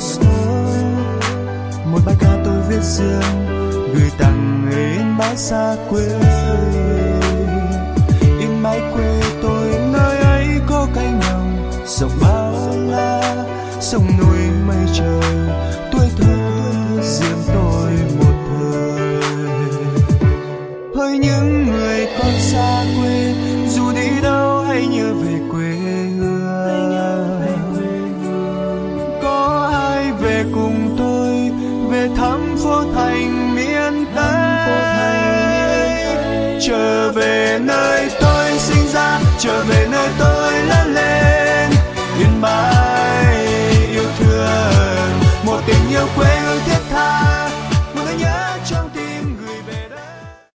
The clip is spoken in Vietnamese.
postcard, một bài ca tôi viết riêng gửi tặng người in mãi xa quê. In mãi quê tôi nơi ấy có cánh đồng rộng bao la, sông núi mây trời, tuổi thơ riêng tôi một thời. Hỡi những người con xa quê, dù đi đâu hãy nhớ về quê hương. Có ai về cùng tôi, về thăm phố thành miền Tây, trở về nơi tôi sinh ra, trở về nơi tôi lớn lên. Yên bái